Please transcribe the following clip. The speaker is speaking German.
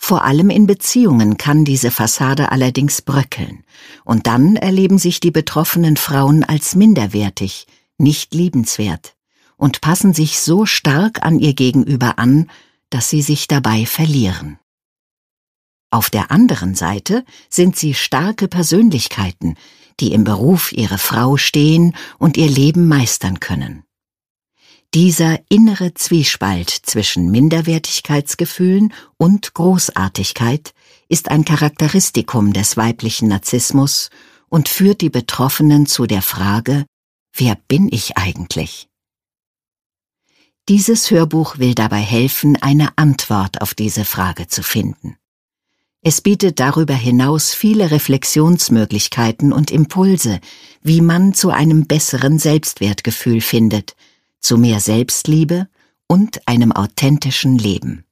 Vor allem in Beziehungen kann diese Fassade allerdings bröckeln, und dann erleben sich die betroffenen Frauen als minderwertig, nicht liebenswert und passen sich so stark an ihr Gegenüber an, dass sie sich dabei verlieren. Auf der anderen Seite sind sie starke Persönlichkeiten, die im Beruf ihre Frau stehen und ihr Leben meistern können. Dieser innere Zwiespalt zwischen Minderwertigkeitsgefühlen und Großartigkeit ist ein Charakteristikum des weiblichen Narzissmus und führt die Betroffenen zu der Frage: Wer bin ich eigentlich? Dieses Hörbuch will dabei helfen, eine Antwort auf diese Frage zu finden. Es bietet darüber hinaus viele Reflexionsmöglichkeiten und Impulse, wie man zu einem besseren Selbstwertgefühl findet, zu mehr Selbstliebe und einem authentischen Leben.